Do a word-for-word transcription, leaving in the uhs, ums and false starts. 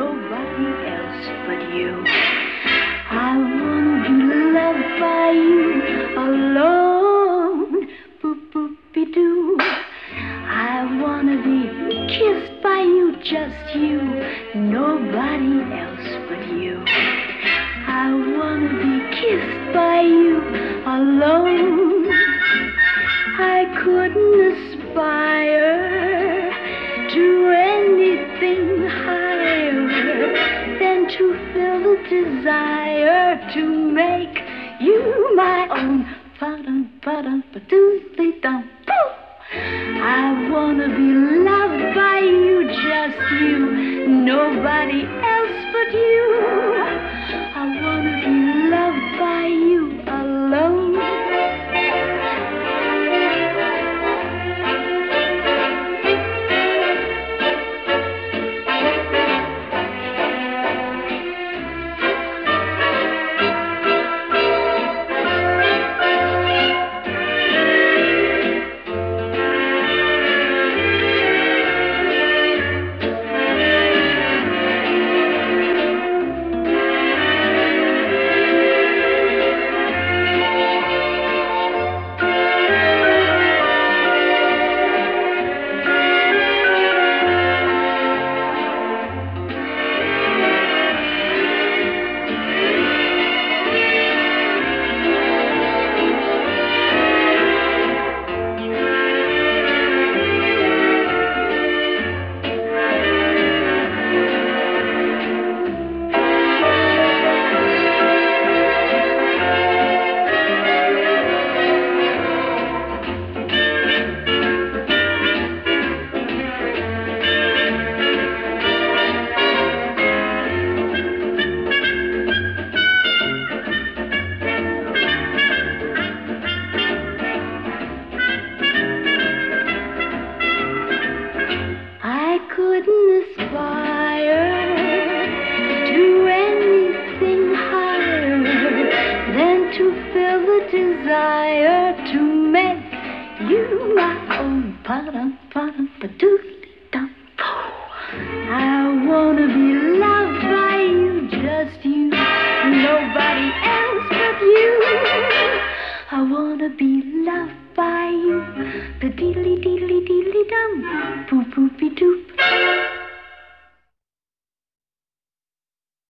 nobody else but you. I wanna be loved by you alone, boop boop be doo. I wanna be kissed by you, just you, nobody else but you. I wanna be kissed by you alone. I couldn't aspire to anything higher than to feel the desire to make you my own. Ba-dum, ba-dum, ba-doodly-dum, boo. I wanna be loved by you, just you, nobody else but you. I wanna be loved by you alone. I couldn't aspire to anything higher than to feel the desire to make you my own. Ba-dum, ba-dum, ba-doodly-dum. I wanna be loved by you, just you, nobody else but you. I wanna be loved by you, ba-deedly-deedly-deedly-dum, boop-boopy-doop.